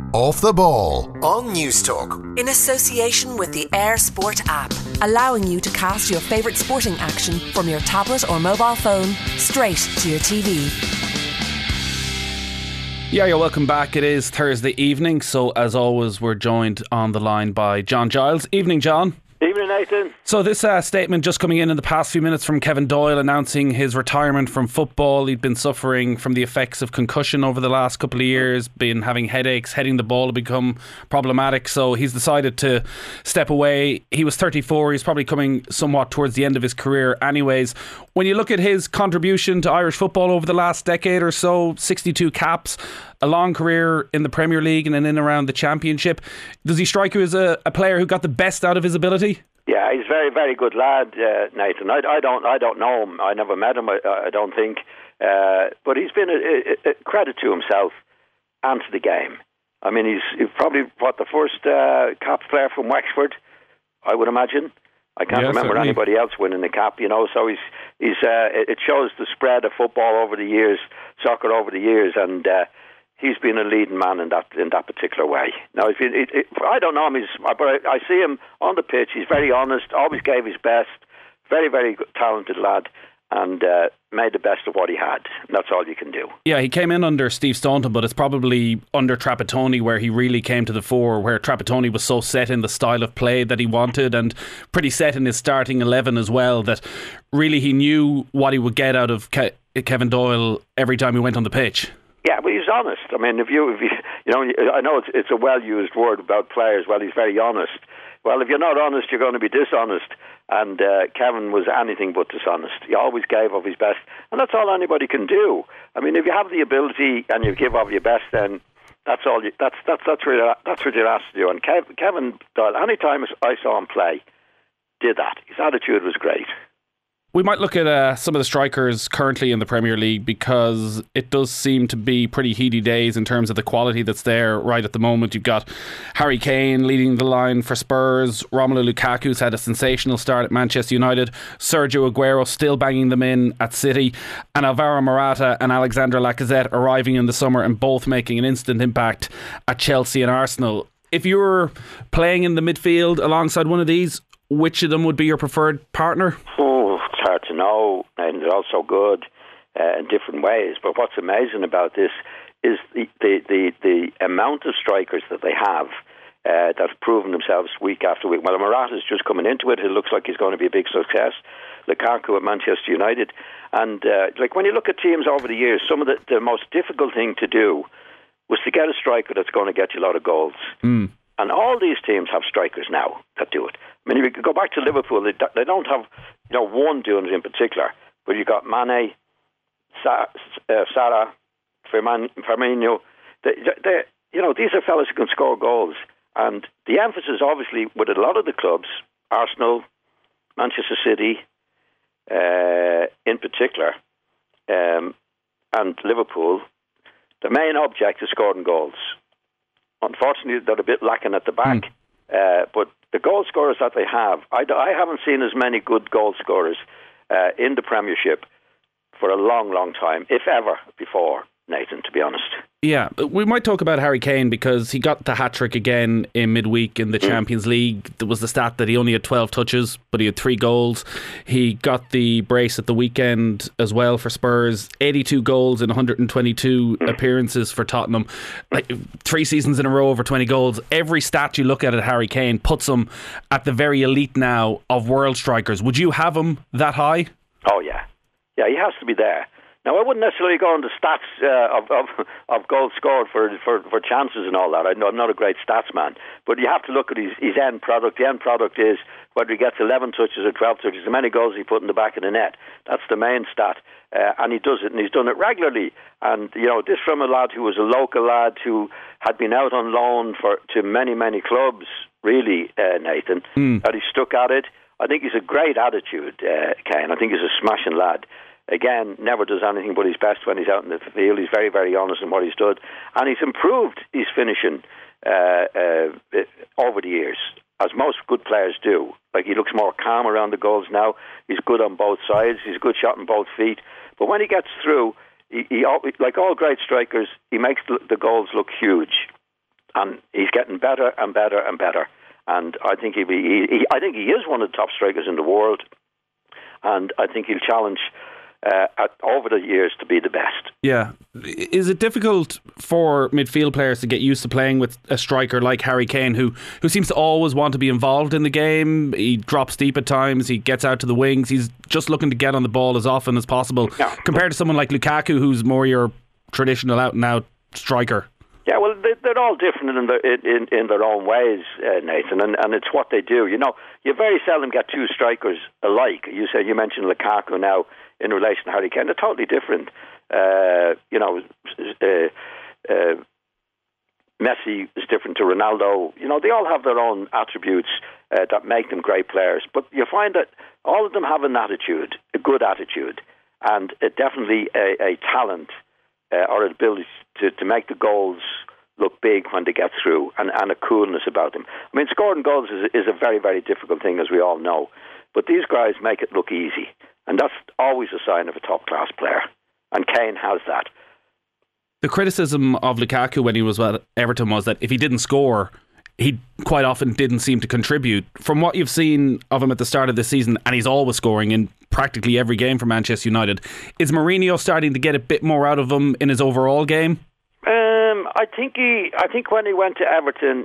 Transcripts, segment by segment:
Off the Ball on Newstalk. In association with the Air Sport app, allowing you to cast your favourite sporting action from your tablet or mobile phone straight to your TV. Yeah, you're welcome back. It is Thursday evening, so as always we're joined on the line by John Giles. Evening, John. Evening, Nathan. So this statement just coming in the past few minutes from Kevin Doyle announcing his retirement from football. He'd been suffering from the effects of concussion over the last couple of years, been having headaches, heading the ball had become problematic, so he's decided to step away. He was 34, he's probably coming somewhat towards the end of his career anyways. When you look at his contribution to Irish football over the last decade or so, 62 caps, a long career in the Premier League and in and around the Championship, does he strike you as a player who got the best out of his ability? Yeah, he's a very, very good lad, Nathan. I don't know him. I never met him. I don't think, but he's been a credit to himself and to the game. I mean, he's probably the first cap player from Wexford, I would imagine. I can't remember certainly anybody else winning the cap, So he's it shows the spread of football over the years, soccer over the years, and he's been a leading man in that particular way. Now, I don't know him, but I see him on the pitch. He's very honest, always gave his best. Very, very good, talented lad, and made the best of what he had. And that's all you can do. Yeah, he came in under Steve Staunton, but it's probably under Trapattoni where he really came to the fore, where Trapattoni was so set in the style of play that he wanted and pretty set in his starting 11 as well, that really he knew what he would get out of Kevin Doyle every time he went on the pitch. Yeah, but he's honest. I mean, if you I know it's a well-used word about players. Well, he's very honest. Well, if you're not honest, you're going to be dishonest. And Kevin was anything but dishonest. He always gave of his best, and that's all anybody can do. I mean, if you have the ability and you give of your best, then that's all. That's what you're asked to do. And Kevin Doyle, any time I saw him play, did that. His attitude was great. We might look at some of the strikers currently in the Premier League, because it does seem to be pretty heady days in terms of the quality that's there right at the moment. You've got Harry Kane leading the line for Spurs, Romelu Lukaku's had a sensational start at Manchester United, Sergio Aguero still banging them in at City, and Alvaro Morata and Alexandre Lacazette arriving in the summer and both making an instant impact at Chelsea and Arsenal. If you were playing in the midfield alongside one of these, which of them would be your preferred partner? It's hard to know, and they're all so good in different ways. But what's amazing about this is the amount of strikers that they have that have proven themselves week after week. Well, Morata's just coming into it. It looks like he's going to be a big success. Lukaku at Manchester United. And when you look at teams over the years, some of the most difficult thing to do was to get a striker that's going to get you a lot of goals. And all these teams have strikers now that do it. I mean, if you go back to Liverpool, they don't have one doing it in particular, but you've got Mane, Salah, Firmino. These are fellas who can score goals. And the emphasis, obviously, with a lot of the clubs, Arsenal, Manchester City, in particular, and Liverpool, the main object is scoring goals. Unfortunately, they're a bit lacking at the back, but the goal scorers that they have, I haven't seen as many good goal scorers in the Premiership for a long, long time, if ever before, Nathan, to be honest. Yeah, we might talk about Harry Kane, because he got the hat-trick again in midweek in the Champions League. There was the stat that he only had 12 touches, but he had 3 goals. He got the brace at the weekend as well for Spurs. 82 goals in 122 appearances for Tottenham. 3 seasons in a row over 20 goals. Every stat you look at Harry Kane puts him at the very elite now of world strikers. Would you have him that high? Oh, yeah. Yeah, he has to be there. Now, I wouldn't necessarily go into stats of goals scored for chances and all that. I'm not a great stats man, but you have to look at his end product. The end product is whether he gets 11 touches or 12 touches, how many goals he put in the back of the net. That's the main stat, and he does it, and he's done it regularly. And this from a lad who was a local lad who had been out on loan to many, many clubs. Really, Nathan, that he stuck at it. I think he's a great attitude, Kane. I think he's a smashing lad. Again, never does anything but his best when he's out in the field. He's very, very honest in what he's done. And he's improved his finishing over the years, as most good players do. Like, he looks more calm around the goals now. He's good on both sides. He's a good shot on both feet. But when he gets through, he like all great strikers, he makes the goals look huge. and he's getting better and better and better. And I think I think he is one of the top strikers in the world, and I think he'll challenge over the years to be the best. Yeah. Is it difficult for midfield players to get used to playing with a striker like Harry Kane, who seems to always want to be involved in the game? He drops deep at times, he gets out to the wings, he's just looking to get on the ball as often as possible, compared to someone like Lukaku, who's more your traditional out-and-out striker? Yeah, well, they're all different in their own ways, Nathan, and it's what they do. You know, you very seldom get two strikers alike. You mentioned Lukaku now in relation to Harry Kane. They're totally different. Messi is different to Ronaldo. You know, they all have their own attributes that make them great players. But you find that all of them have an attitude, a good attitude, and definitely a talent or an ability to make the goals look big when they get through, and a coolness about them. I mean, scoring goals is a very, very difficult thing, as we all know. But these guys make it look easy, and that's always a sign of a top-class player. And Kane has that. The criticism of Lukaku when he was at Everton was that if he didn't score, he quite often didn't seem to contribute. From what you've seen of him at the start of the season, and he's always scoring in practically every game for Manchester United, is Mourinho starting to get a bit more out of him in his overall game? I think when he went to Everton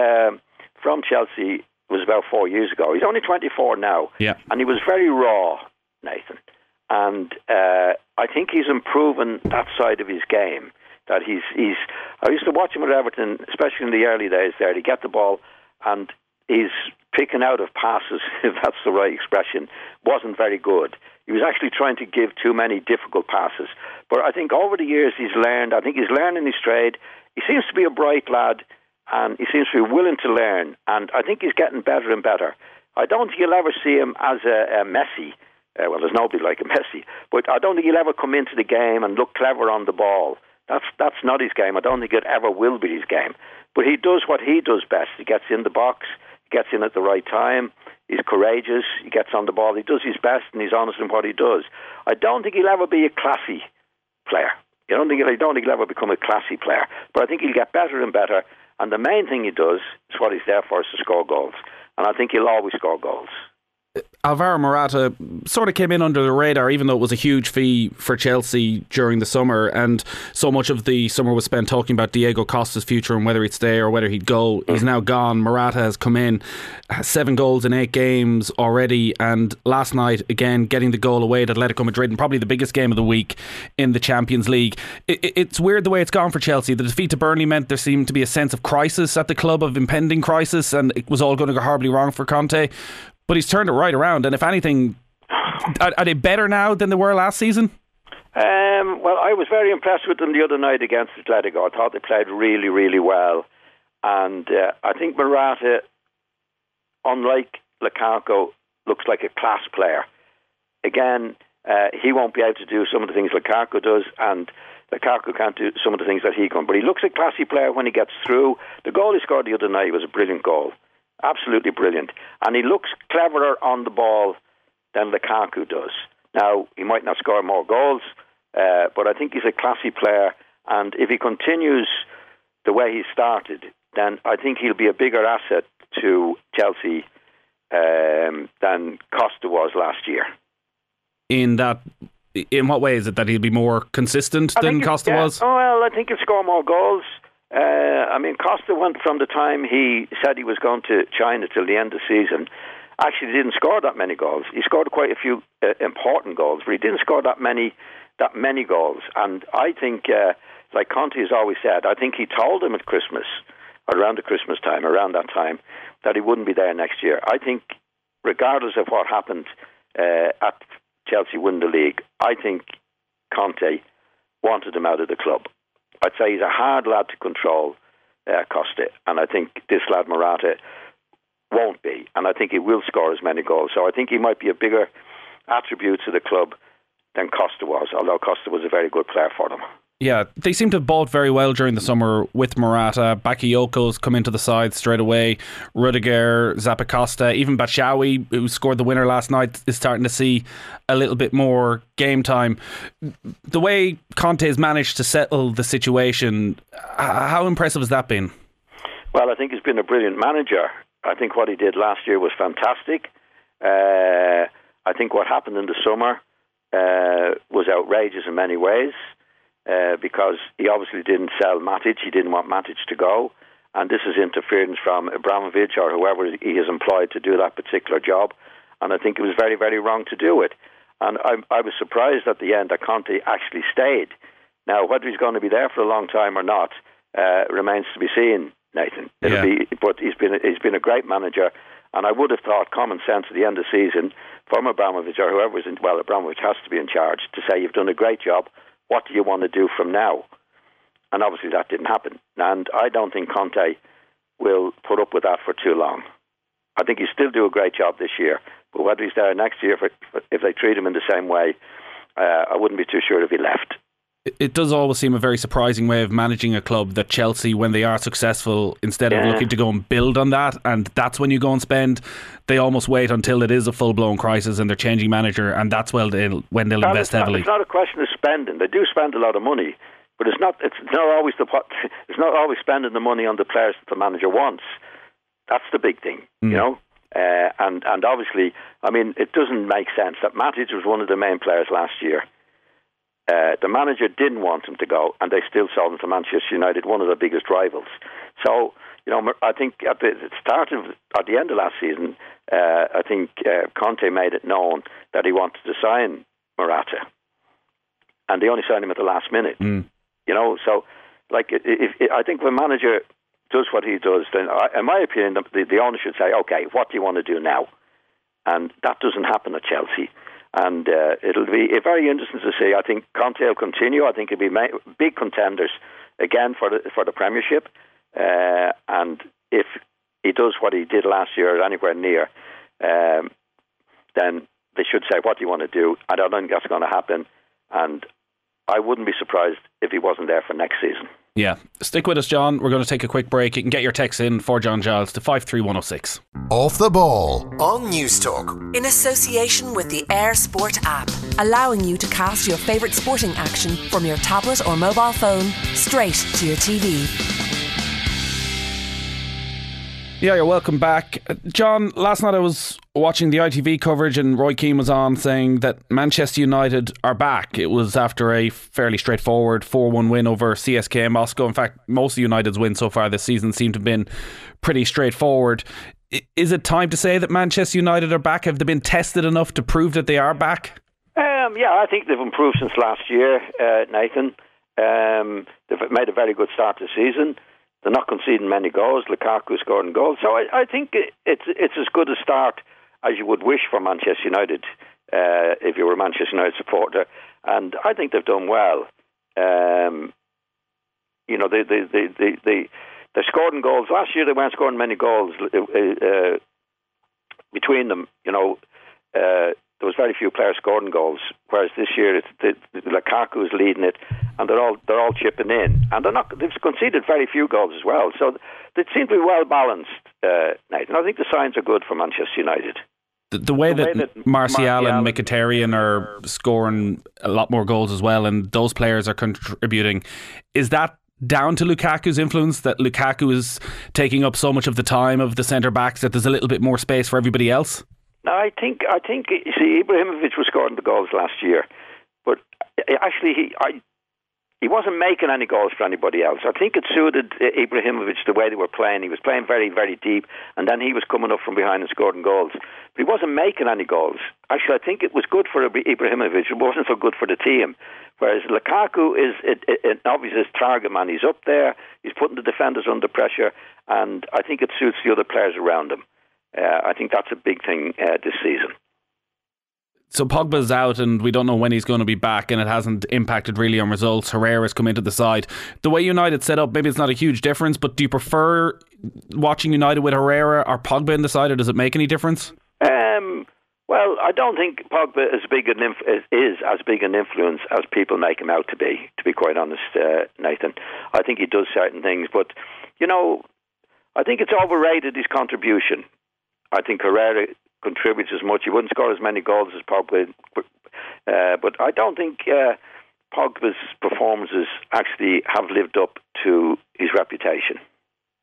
from Chelsea was about 4 years ago. He's only 24 now, and he was very raw, Nathan. And I think he's improving that side of his game. That he's. I used to watch him at Everton, especially in the early days. There, he'd get the ball, and he's picking out of passes, if that's the right expression, wasn't very good. He was actually trying to give too many difficult passes. But I think over the years he's learned. I think he's learning his trade. He seems to be a bright lad, and he seems to be willing to learn. And I think he's getting better and better. I don't think you'll ever see him as a Messi. Well, there's nobody like a Messi. But I don't think he'll ever come into the game and look clever on the ball. That's not his game. I don't think it ever will be his game. But he does what he does best. He gets in the box, he gets in at the right time, he's courageous, he gets on the ball, he does his best, and he's honest in what he does. I don't think he'll ever be a classy player. I don't think he'll ever become a classy player. But I think he'll get better and better, and the main thing he does is what he's there for, is to score goals. And I think he'll always score goals. Alvaro Morata sort of came in under the radar, even though it was a huge fee for Chelsea during the summer, and so much of the summer was spent talking about Diego Costa's future and whether he'd stay or whether he'd go. He's now gone. Morata has come in, has 7 goals in 8 games already, and last night again getting the goal away at Atletico Madrid, and probably the biggest game of the week in the Champions League. It's weird the way it's gone for Chelsea. The defeat to Burnley meant there seemed to be a sense of crisis at the club, of impending crisis, and it was all going to go horribly wrong for Conte. But he's turned it right around, and if anything, are they better now than they were last season? Well, I was very impressed with them the other night against Atletico. I thought they played really, really well. And I think Morata, unlike Lukaku, looks like a class player. Again, he won't be able to do some of the things Lukaku does, and Lukaku can't do some of the things that he can. But he looks a classy player when he gets through. The goal he scored the other night was a brilliant goal. Absolutely brilliant. And he looks cleverer on the ball than Lukaku does. Now, he might not score more goals, but I think he's a classy player. And if he continues the way he started, then I think he'll be a bigger asset to Chelsea than Costa was last year. In what way is it that he'll be more consistent than Costa was? Oh, well, I think he'll score more goals. Costa went from the time he said he was going to China till the end of the season. Actually, didn't score that many goals. He scored quite a few important goals, but he didn't score that many goals. And I think, like Conte has always said, I think he told him at Christmas, or around that time, that he wouldn't be there next year. I think, regardless of what happened at Chelsea win the league, I think Conte wanted him out of the club. I'd say he's a hard lad to control, Costa, and I think this lad Morata won't be, and I think he will score as many goals. So I think he might be a bigger attribute to the club than Costa was, although Costa was a very good player for them. Yeah, they seem to have bought very well during the summer with Morata. Bakayoko's come into the side straight away. Rudiger, Zappacosta, even Batshuayi, who scored the winner last night, is starting to see a little bit more game time. The way Conte has managed to settle the situation, how impressive has that been? Well, I think he's been a brilliant manager. I think what he did last year was fantastic. I think what happened in the summer was outrageous in many ways because he obviously didn't sell Matic. He didn't want Matic to go. And this is interference from Abramovich or whoever he has employed to do that particular job. And I think it was very, very wrong to do it. And I was surprised at the end that Conte actually stayed. Now, whether he's going to be there for a long time or not remains to be seen, Nathan. But he's been a great manager. And I would have thought common sense at the end of the season from Abramovich or whoever was in, well, Abramovich has to be in charge to say, you've done a great job. What do you want to do from now? And obviously that didn't happen. And I don't think Conte will put up with that for too long. I think he'll still do a great job this year. But whether he's there next year, if they treat him in the same way, I wouldn't be too sure if he left. It does always seem a very surprising way of managing a club that Chelsea, when they are successul, instead of looking to go and build on that, and that's when you go and spend, they almost wait until it is a full-blown crisis and they're changing manager, and that's when they'll invest heavily. It's not a question of spending. They do spend a lot of money, but it's not always spending the money on the players that the manager wants. That's the big thing, you know. And obviously, I mean, it doesn't make sense that Matic was one of the main players last year. The manager didn't want him to go, and they still sold him to Manchester United, one of their biggest rivals. So, you know, I think at the end of last season, I think Conte made it known that he wanted to sign Morata, and they only signed him at the last minute. You know, so like I think when a manager does what he does, then in my opinion, the owner should say, "Okay, what do you want to do now?" And that doesn't happen at Chelsea. And it'll be very interesting to see. I think Conte will continue. I think he'll be big contenders again for the Premiership. And if he does what he did last year or anywhere near, then they should say, what do you want to do? I don't think that's going to happen. And I wouldn't be surprised if he wasn't there for next season. Yeah. Stick with us, John. We're going to take a quick break. You can get your text in for John Giles to 53106. Off the Ball on News Talk. In association with the Air Sport app, allowing you to cast your favourite sporting action from your tablet or mobile phone straight to your TV. Yeah, you're welcome back. John, last night I was watching the ITV coverage and Roy Keane was on saying that Manchester United are back. It was after a fairly straightforward 4-1 win over CSKA Moscow. In fact, most of United's wins so far this season seem to have been pretty straightforward. Is it time to say that Manchester United are back? Have they been tested enough to prove that they are back? Yeah, I think they've improved since last year, Nathan. They've made a very good start to the season. They're not conceding many goals. Lukaku scoring goals. So I think it's as good a start as you would wish for Manchester United if you were a Manchester United supporter. And I think they've done well. You know, they're scoring goals. Last year they weren't scoring many goals between them. You know, there was very few players scoring goals, whereas this year Lukaku is leading it, and they're all chipping in, and they've conceded very few goals as well. So they seem to be well balanced, Nathan. I think the signs are good for Manchester United. The way that Martial and Mkhitaryan are scoring a lot more goals as well, and those players are contributing, is that down to Lukaku's influence, that Lukaku is taking up so much of the time of the centre backs that there's a little bit more space for everybody else? No, I think you see, Ibrahimovic was scoring the goals last year, but actually he wasn't making any goals for anybody else. I think it suited Ibrahimovic the way they were playing. He was playing very, very deep, and then he was coming up from behind and scoring goals. But he wasn't making any goals. Actually, I think it was good for Ibrahimovic. It wasn't so good for the team. Whereas Lukaku is obviously his target man. He's up there. He's putting the defenders under pressure, and I think it suits the other players around him. I think that's a big thing this season. So Pogba's out and we don't know when he's going to be back, and it hasn't impacted really on results. Herrera's come into the side. The way United set up, maybe it's not a huge difference, but do you prefer watching United with Herrera or Pogba in the side, or does it make any difference? Well, I don't think Pogba is as big an influence as people make him out to be quite honest, Nathan. I think he does certain things, but, you know, I think it's overrated, his contribution. I think Herrera contributes as much. He wouldn't score as many goals as Pogba, but I don't think Pogba's performances actually have lived up to his reputation.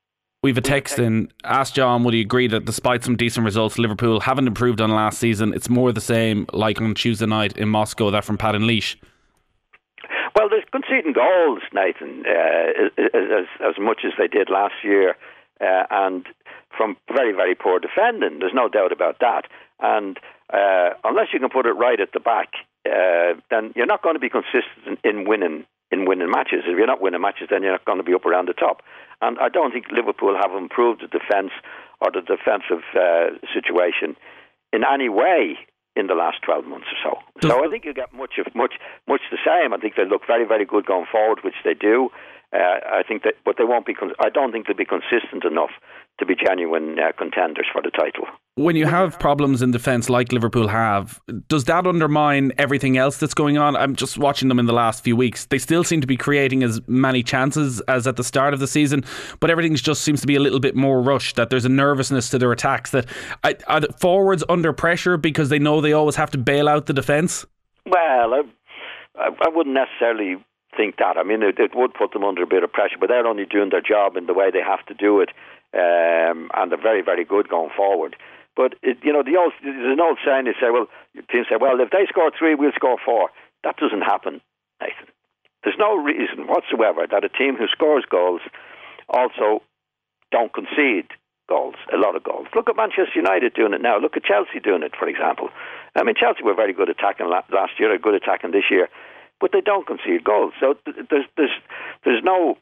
We've a text in. Ask John, would he agree that despite some decent results, Liverpool haven't improved on last season? It's more the same like on Tuesday night in Moscow. That from Pat and Leash. Well, they're conceding goals, Nathan, as much as they did last year, and from very, very poor defending. There's no doubt about that. And unless you can put it right at the back, then you're not going to be consistent in winning matches. If you're not winning matches, then you're not going to be up around the top. And I don't think Liverpool have improved the defence or the defensive situation in any way in the last 12 months or so. So I think you get much the same. I think they look very, very good going forward, which they do. I think that, but they won't be. I don't think they'll be consistent enough to be genuine contenders for the title. When you have problems in defence like Liverpool have, does that undermine everything else that's going on? I'm just watching them in the last few weeks. They still seem to be creating as many chances as at the start of the season, but everything just seems to be a little bit more rushed, that there's a nervousness to their attacks. That are the forwards under pressure because they know they always have to bail out the defence? Well, I wouldn't necessarily think that. I mean, it would put them under a bit of pressure, but they're only doing their job in the way they have to do it, and they're very, very good going forward. But there's an old saying. Teams say, "Well, if they score 3, we'll score 4." That doesn't happen, Nathan. There's no reason whatsoever that a team who scores goals also don't concede goals, a lot of goals. Look at Manchester United doing it now. Look at Chelsea doing it, for example. I mean, Chelsea were very good attacking last year, they're good attacking this year, but they don't concede goals. So there's no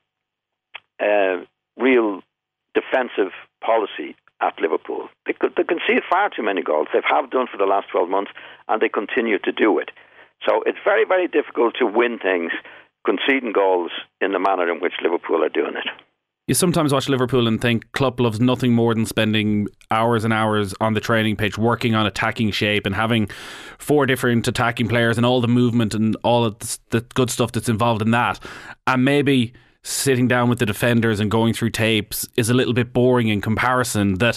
real defensive policy at Liverpool. They concede far too many goals. They have done for the last 12 months, and they continue to do it. So it's very, very difficult to win things conceding goals in the manner in which Liverpool are doing it. You sometimes watch Liverpool and think Klopp loves nothing more than spending hours and hours on the training pitch working on attacking shape and having 4 different attacking players and all the movement and all of the good stuff that's involved in that. And maybe sitting down with the defenders and going through tapes is a little bit boring in comparison. That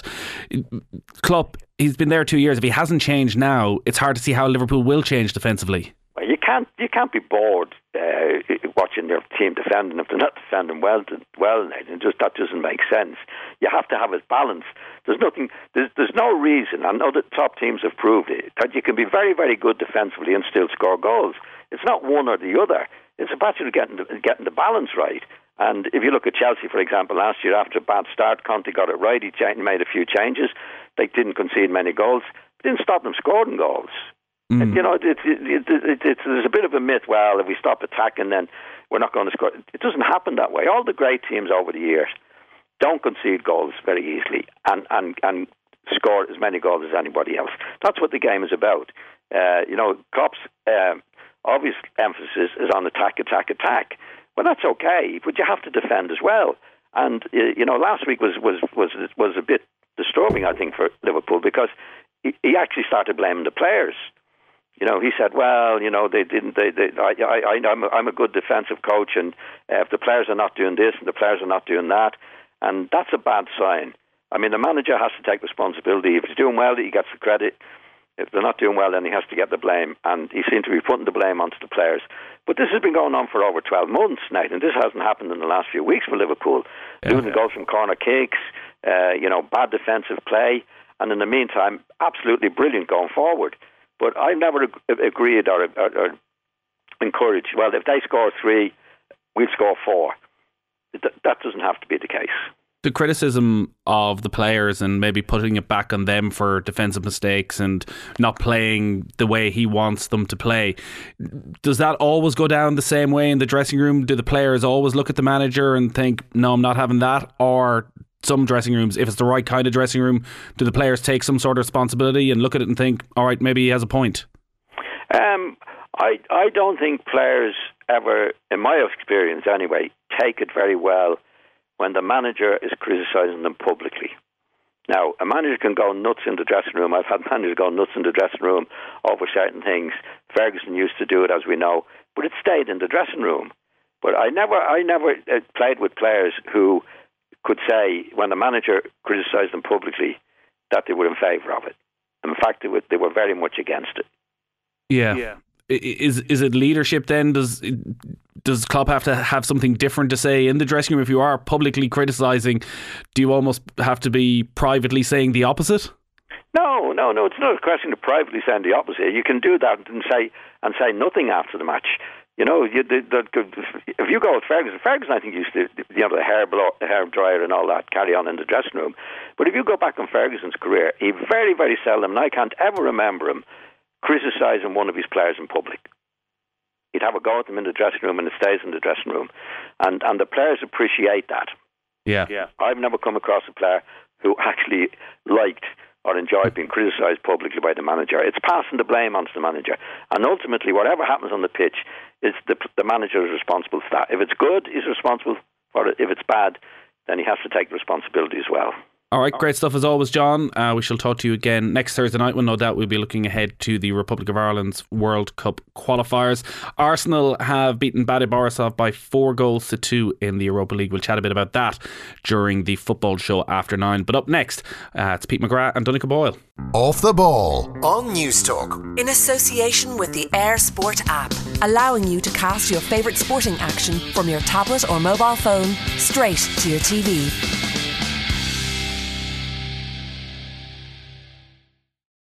Klopp, he's been there 2 years. If he hasn't changed now, it's hard to see how Liverpool will change defensively. Well, you can't be bored watching your team defending if they're not defending well. That doesn't make sense. You have to have a balance. There's no reason, I know that top teams have proved it, that you can be very, very good defensively and still score goals. It's not one or the other. It's a matter of getting the balance right. And if you look at Chelsea, for example, last year after a bad start, Conte got it right. He made a few changes. They didn't concede many goals. It didn't stop them scoring goals. And, there's a bit of a myth. Well, if we stop attacking, then we're not going to score. It doesn't happen that way. All the great teams over the years don't concede goals very easily and score as many goals as anybody else. That's what the game is about. Klopp's obvious emphasis is on attack. Well, that's okay, but you have to defend as well. And last week was a bit disturbing, I think, for Liverpool, because he actually started blaming the players. He said, "Well, they didn't. I'm a good defensive coach, and if the players are not doing this and the players are not doing that, and that's a bad sign. I mean, the manager has to take responsibility. If he's doing well, he gets the credit. If they're not doing well, then he has to get the blame. And he seemed to be putting the blame onto the players. But this has been going on for over 12 months, Nathan. This hasn't happened in the last few weeks for Liverpool. Losing goals from corner kicks, bad defensive play, and in the meantime, absolutely brilliant going forward. But I've never agreed or encouraged, well, if they score 3, we'll score 4. That doesn't have to be the case. The criticism of the players and maybe putting it back on them for defensive mistakes and not playing the way he wants them to play, does that always go down the same way in the dressing room? Do the players always look at the manager and think, no, I'm not having that? Or some dressing rooms, if it's the right kind of dressing room, do the players take some sort of responsibility and look at it and think, all right, maybe he has a point? I don't think players ever, in my experience anyway, take it very well when the manager is criticising them publicly. Now, a manager can go nuts in the dressing room. I've had managers go nuts in the dressing room over certain things. Ferguson used to do it, as we know, but it stayed in the dressing room. But I never played with players who could say, when the manager criticised them publicly, that they were in favour of it. In fact, they were very much against it. Yeah. is it leadership then? Does Klopp have to have something different to say in the dressing room? If you are publicly criticising, do you almost have to be privately saying the opposite? No. It's not a question of privately saying the opposite. You can do that and say nothing after the match. You know, if you go with Ferguson I think used to, the hair dryer and all that, carry on in the dressing room. But if you go back on Ferguson's career, he very, very seldom, and I can't ever remember him criticising one of his players in public. He'd have a go at them in the dressing room, and it stays in the dressing room. And the players appreciate that. Yeah. I've never come across a player who actually liked or enjoyed being criticised publicly by the manager. It's passing the blame onto the manager. And ultimately, whatever happens on the pitch, is the manager is responsible for that. If it's good, he's responsible for it. If it's bad, then he has to take responsibility as well. All right, great stuff as always, John. We shall talk to you again next Thursday night when no doubt we'll be looking ahead to the Republic of Ireland's World Cup qualifiers. Arsenal have beaten Bate Borisov by 4-2 in the Europa League. We'll chat a bit about that during the football show after 9. But up next, it's Pete McGrath and Donncha Boyle. Off the Ball on News Talk. In association with the Air Sport app, allowing you to cast your favourite sporting action from your tablet or mobile phone straight to your TV.